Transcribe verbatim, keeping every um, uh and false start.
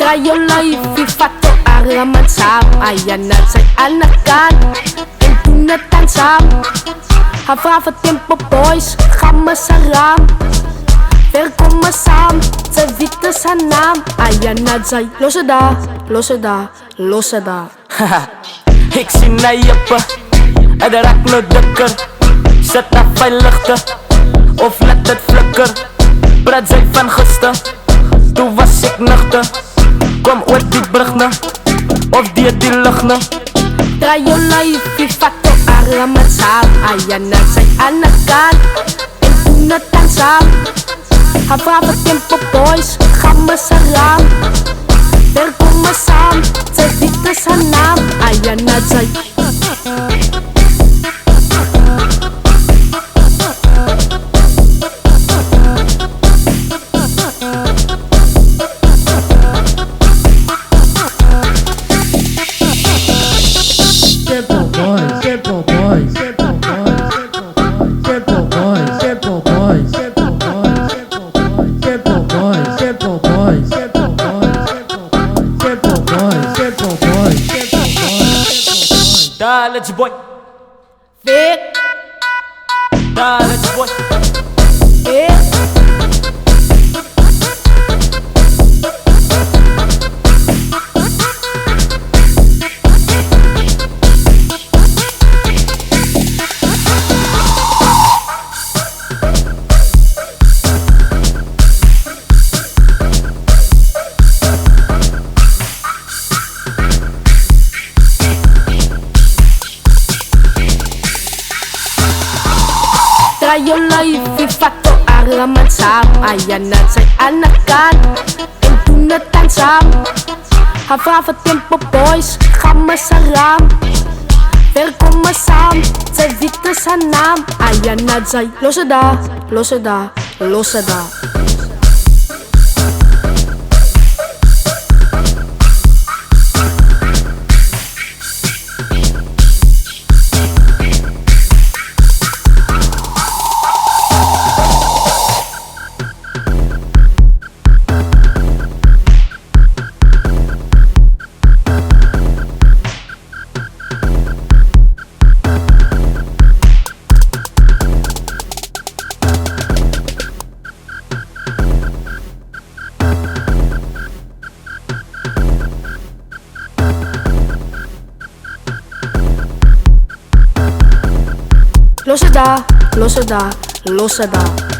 Traiolay fifato araman sam. Ayan na sa'y anakan Ito na tansam Hafafa tempo boys Kamasaram Ver kumasam Sa vita sanam Ayan na zay Losada, losada, losada Ik zie naar je pa en de raakt me dikker. Zet af bij luchten of laat het flikker. Praat zij van gister, toen was ik nuchter. Kom ooit die brug na, of die die lucht na. Traiolay fifato araman sam. Ayan na sa'y anakan Ito na tansam Hafafa tempo boys Kamasaram Ver kumasam Sa vita sanam Ayan na zay Simple boys, simple boys, simple boys, simple boys, simple boys, simple boys, simple boys, simple boys, simple boys, simple boys, simple boys. Dale boy, Vic dale boy. Vic Traiolay fifato araman sam. Ayan na sa'y anakan Ito na tansam Hafafa tempo boys Kamasaram Ver kumasam Sa vita sanam Ayan na zay Losada, losada, losada Losada, losada, losada